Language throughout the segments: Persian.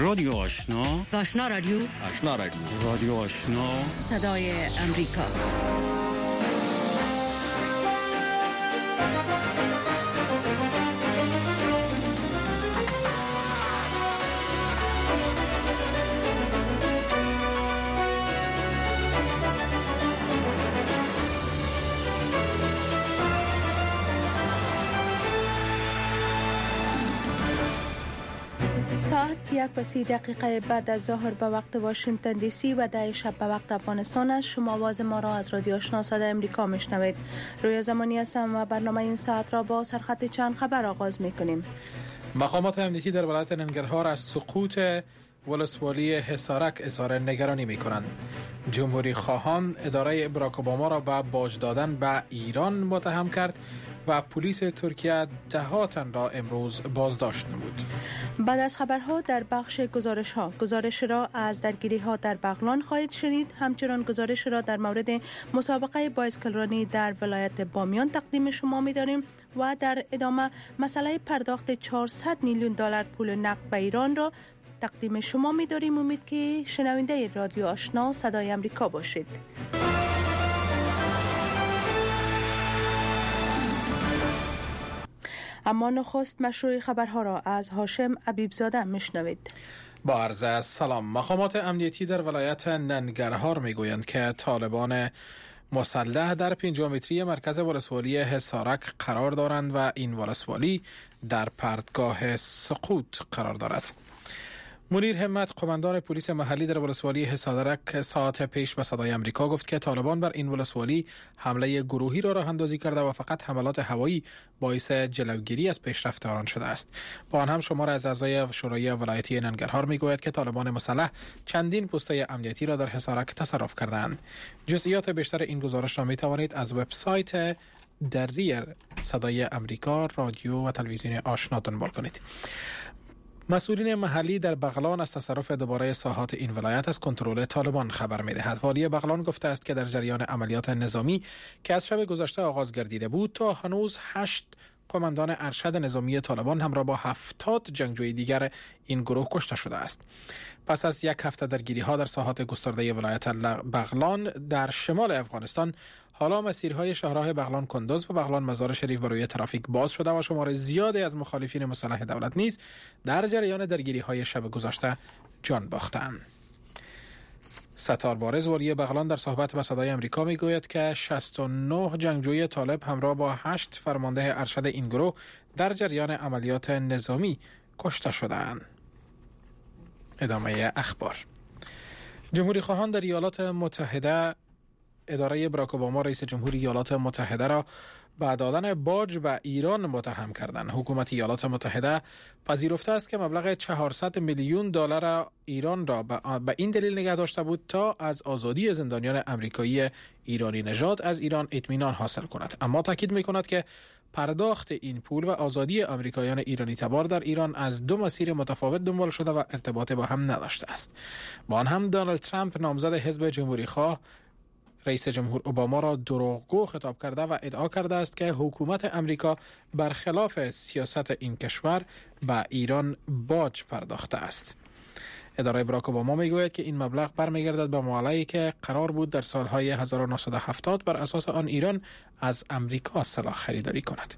رادیو آشنا، آشنا رادیو، آشنا رادیو، رادیو آشنا، صدای امریکا. ساعت 1:30 بعد از ظهر به وقت واشنگتن دی سی و 10 شب به وقت افغانستان است. شما آواز ما را از رادیو آشنا صدای امریکا میشنوید. روی زمانی هستم و برنامه این ساعت را با سرخط چند خبر آغاز میکنیم. مقامات امنیتی در ولایت ننگرهار از سقوط ولسوالی حصارک اظهار نگرانی میکنند. جمهوری خواهان اداره باراک اوباما را به باج دادن به ایران متهم کرد و پلیس ترکیه 10 تن را امروز بازداشت نمود. بعد از خبرها در بخش گزارش را از درگیری ها در بغلان خواهید شنید. همچنان گزارش را در مورد مسابقه بایسکلرانی در ولایت بامیان تقدیم شما می داریم و در ادامه مسئله پرداخت 400 میلیون دلار پول نقد به ایران را تقدیم شما می داریم. امید که شنونده رادیو آشنا صدای امریکا باشید. اما نخست مشروع خبرها را از هاشم عبیبزاده میشنوید. با عرض سلام. مقامات امنیتی در ولایت ننگرهار میگویند که طالبان مسلح در 5 متری مرکز ولسوالی حصارک قرار دارند و این ولسوالی در پرتگاه سقوط قرار دارد. منیر همت، قماندان پلیس محلی در ولسوالی حصارک، ساعت پیش به صدای امریکا گفت که طالبان بر این ولسوالی حمله گروهی را راه اندازی کرده و فقط حملات هوایی باعث جلوگیری از پیشرفت آن شده است. با آن هم شمار از اعضای شورای ولایتی ننگرهار میگوید که طالبان مسلح چندین پوسته امنیتی را در حصارک تصرف کردند. جزئیات بیشتر این گزارش را می توانید از وبسایت دری صدای امریکا رادیو و تلویزیون آشنا دنبال کنید. مسئولین محلی در بغلان از تصرف دوباره ساحات این ولایت از کنترل طالبان خبر می‌دهد. والی بغلان گفته است که در جریان عملیات نظامی که از شب گذشته آغاز گردیده بود تا هنوز 8 قماندان ارشد نظامی طالبان همراه با 70 جنگجوی دیگر این گروه کشته شده است. پس از 1 هفته درگیری‌ها در ساحات گسترده ولایت بغلان در شمال افغانستان، حالا مسیرهای شاهراه بغلان کندوز و بغلان مزار شریف برای ترافیک باز شده و شمار زیادی از مخالفین مسلح دولت نیز در جریان درگیری‌های شب گذشته جان باختند. ستار بارز، والی بغلان، در صحبت با صدای امریکا میگوید که 69 جنگجوی طالب همراه با 8 فرمانده ارشد این گروه در جریان عملیات نظامی کشته شدند. ادامه اخبار. جمهوری خواهان در ایالات متحده اداره باراک اوباما رئیس جمهوری ایالات متحده را به دادن باج به ایران متهم کردند. حکومت ایالات متحده پذیرفته است که مبلغ 400 میلیون دلار ایران را به این دلیل نگه داشته بود تا از آزادی زندانیان امریکایی ایرانی نژاد از ایران اطمینان حاصل کند. اما تاکید می‌کند که پرداخت این پول و آزادی امریکاییان ایرانی تبار در ایران از 2 مسیر متفاوت دنبال شده و ارتباط با هم نداشته است. با آن هم دونالد ترامپ، نامزد حزب جمهوری خواه، رئیس جمهور اوباما را دروغگو خطاب کرده و ادعا کرده است که حکومت امریکا برخلاف سیاست این کشور به ایران باج پرداخته است. اداره باراک اوباما میگوید که این مبلغ برمیگردد به معامله‌ای که قرار بود در سالهای 1970 بر اساس آن ایران از امریکا سلاح خریداری کند.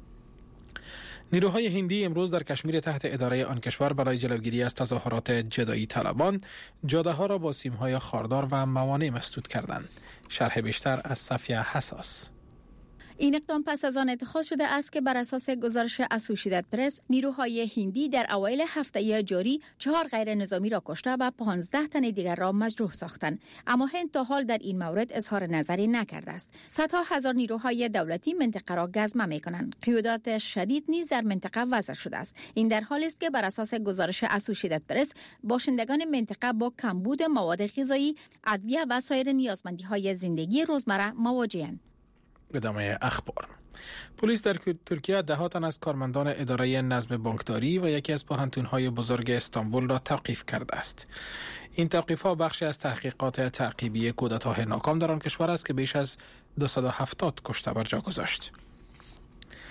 نیروهای هندی امروز در کشمیر تحت اداره آن کشور برای جلوگیری از تظاهرات جدایی طلبان جاده‌ها را با سیم‌های خاردار و موانع مسدود کردند. شرح بیشتر از صفیه حساس. این اقدام پس از آن اتخاذ شده است که بر اساس گزارش اسوسییتد پرس، نیروهای هندی در اوایل هفته جاری 4 غیر نظامی را کشته و 15 تن دیگر را مجروح ساختند. اما هند تا حال در این مورد اظهار نظری نکرده است. صدها هزار نیروهای دولتی منطقه را گزمه می‌کنند. قیودات شدید نیز در منطقه وضع شده است. این در حالی است که بر اساس گزارش اسوسییتد پرس، باشندگان منطقه با کمبود مواد غذایی، ادویه و سایر نیازمندی‌های زندگی روزمره مواجه‌اند. ادامه اخبار. پلیس در ترکیه 10 تن از کارمندان اداره نظم بانکداری و یکی از پوهنتون‌های بزرگ استانبول را توقیف کرده است. این توقیف‌ها بخشی از تحقیقات تعقیبی کودتای ناکام در آن کشور است که بیش از 270 کشته بر جا گذاشت.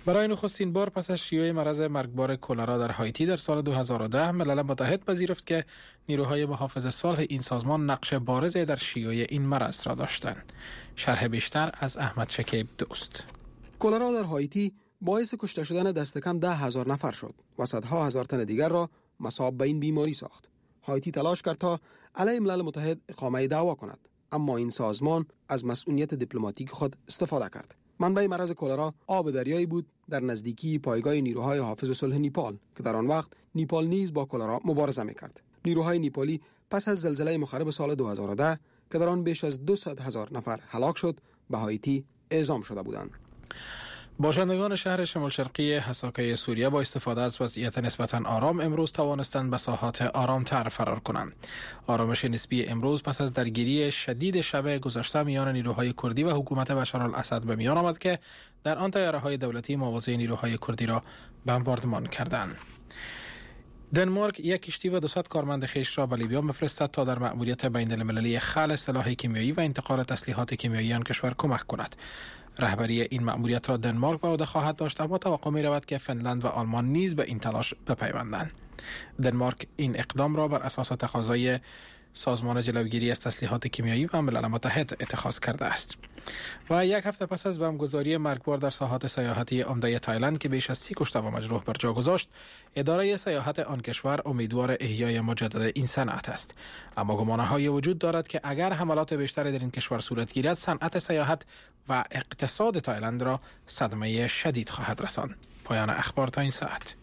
برای نخستین بار پس از شیوع مرض مرگبار کلرا در هایتی در سال 2010 ملل متحد پذیرفت که نیروهای محافظ صلح این سازمان نقش بارزی در شیوع این مرض را داشتند. شرح بیشتر از احمد شکیب دوست. کلرا در هایتی باعث کشته شدن دست کم 10,000 نفر شد و صدها هزار تن دیگر را مصاب به این بیماری ساخت. هایتی تلاش کرد تا علیه ملل متحد اقامه دعوا کند، اما این سازمان از مسئولیت دیپلماتیک خود استفاده کرد. منبع مرض کلرا آب دریایی بود در نزدیکی پایگاه نیروهای حافظ صلح نیپال که در آن وقت نیپال نیز با کلرا مبارزه می‌کرد. نیروهای نیپالی پس از زلزله مخرب سال 2010 که در آن بیش از 200,000 نفر هلاک شد به هایتی اعزام شده بودند. باشندگان شهر شمال شرقی حساکه سوریه با استفاده از وضعیت نسبتاً آرام امروز توانستند به ساحات آرامتر فرار کنند. آرامش نسبی امروز پس از درگیری شدید شب گذشته میان نیروهای کردی و حکومت بشارالاسد به میان آمد که در آن طیاره‌های دولتی موازی نیروهای کردی را بمباردمان کردند. دنمارک یک کشتی و 200 کارمند خویش را به لیبیا بفرستد تا در مأموریت بین‌المللی خلع سلاح کیمیایی و انتقال تسلیحات کیمیایی آن کشور کمک کند. رهبری این مأموریت را دنمارک به عهده خواهد داشت، اما توقع می رود که فنلند و آلمان نیز به این تلاش بپیوندند. دنمارک این اقدام را بر اساس تقاضای سازمان جلوگیری از تسلیحات کیمیایی و ملل متحد اتخاذ کرده است. و یک هفته پس از بمبگذاری مرگبار در ساحات سیاحتی عمده تایلند که بیش از 30 کشته و مجروح بر جا گذاشت، اداره سیاحت آن کشور امیدوار احیای مجدد این صنعت است. اما گمانه‌های وجود دارد که اگر حملات بیشتری در این کشور صورت گیرد، صنعت سیاحت و اقتصاد تایلند را صدمه شدید خواهد رساند. پایان اخبار تا این ساعت.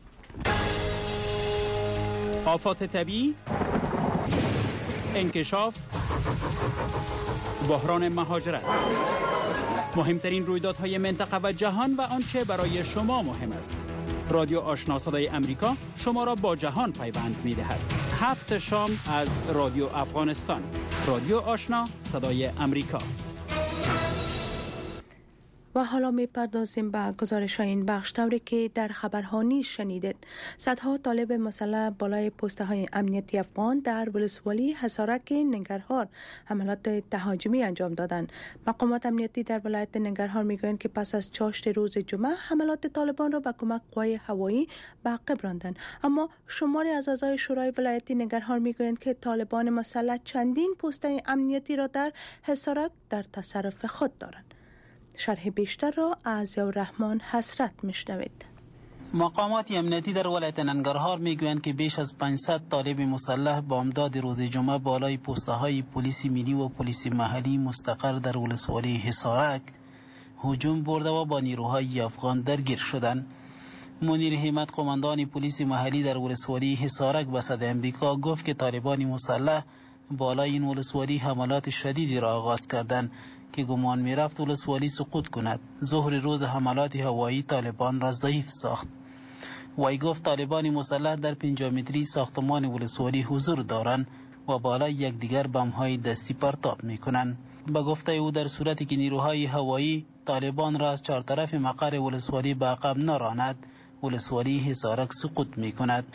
آفات طبیعی، انکشاف، بحران مهاجرت، مهمترین رویدادهای منطقه و جهان و آنچه برای شما مهم است. رادیو آشنا صدای امریکا شما را با جهان پیوند می‌دهد. 7 شام از رادیو افغانستان. رادیو آشنا صدای امریکا. و حالا می‌پردازیم به گزارش این بخش، طوری که در خبرها نیز شنیدید. صدها طالب مسلح بالای پست‌های امنیتی افغان در ولسوالی حصارک ننگرهار حملات تهاجمی انجام دادند. مقامات امنیتی در ولایت ننگرهار میگویند که پس از چاشت روز جمعه حملات طالبان را به کمک قوای هوایی به عقب راندند. اما شماری از اعضای شورای ولایتی ننگرهار میگویند که طالبان مسلح چندین پست امنیتی را در حصارک در تصرف خود دارند. شرح بیشتر را از ضیاءالرحمن حسرت میشنوید. مقامات امنیتی در ولایت ننگرهار میگویند که بیش از 500 طالب مسلح بامداد روز جمعه بالای پست‌های پلیس ملی و پلیس محلی مستقر در ولسوالی حصارک هجوم برده و با نیروهای افغان درگیر شدند. منیر همت قماندان پلیس محلی در ولسوالی حصارک به صدای امریکا گفت که طالبان مسلح بالای این ولسوالی حملات شدیدی را آغاز کردند که گمان می‌رفت ولسوالی سقوط کند. ظهر روز حملات هوایی طالبان را ضعیف ساخت. وی گفت طالبان مسلح در 50 متری ساختمان ولسوالی حضور دارند و بالای یکدیگر بم‌های دستی پرتاب می‌کنند. به گفته او در صورتی که نیروهای هوایی طالبان را از چهار طرف مقر ولسوالی به عقب نراند، ولسوالی حصارک سقوط می‌کند.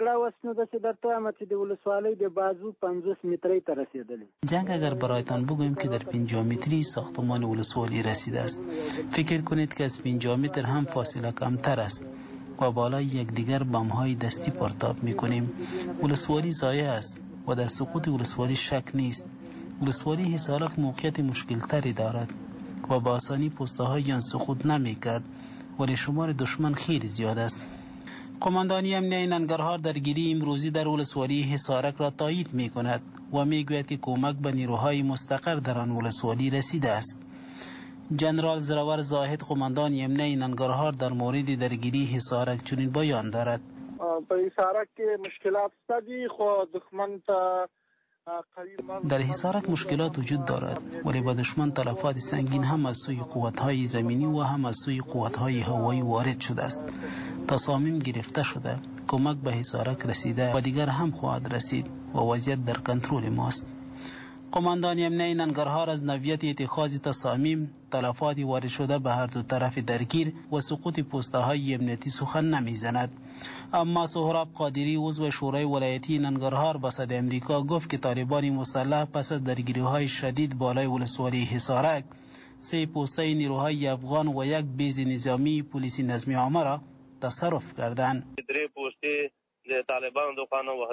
جنگ اگر برایتان بگویم که در 50 متری ساختمان ولسوالی رسیده است، فکر کنید که از 50 متر هم فاصله کمتر است و بالای یکدیگر بم‌های دستی پرتاب می‌کنیم. ولسوالی ضایع است و در سقوط ولسوالی شک نیست. ولسوالی حصارک موقعیت مشکل تری دارد و با آسانی پست‌های آن سقوط نمی‌کرد، ولی شمار دشمن خیلی زیاد است. قماندانی امنیتی ننگرهار درگیری امروزی در ولسوالی حصارک را تایید می‌کند و می‌گوید که کمک به نیروهای مستقر در آن ولسوالی رسیده است. جنرال زراور زاهد قماندان امنیتی ننگرهار در مورد درگیری حصارک چنین بیان دارد: در حصارک مشکلات وجود دارد، ولی با دشمن تلفات سنگین هم از سوی قوت‌های زمینی و هم از سوی قوت‌های هوایی وارد شده است. تصامیم گرفته شده، کمک به حصارک رسیده و دیگر هم خواهد رسید و وضعیت در کنترل ماست. قماندان امنیتی ننگرهار از نوعیت اتخاذ تصامیم، تلفات وارد شده به هر دو طرف درگیر و سقوط پست‌های امنیتی سخن نمی‌زند. اما سهراب قادری عضو شورای ولایتی ننگرهار به صدای امریکا گفت که طالبان مسلح پس از درگیری‌های شدید بالای ولسوالی حصارک 3 پوسته نیروهای افغان و 1 بیز نظامی پلیس نظامی عامه را تصرف کردند. 3 پوسته طالبان دو خانه و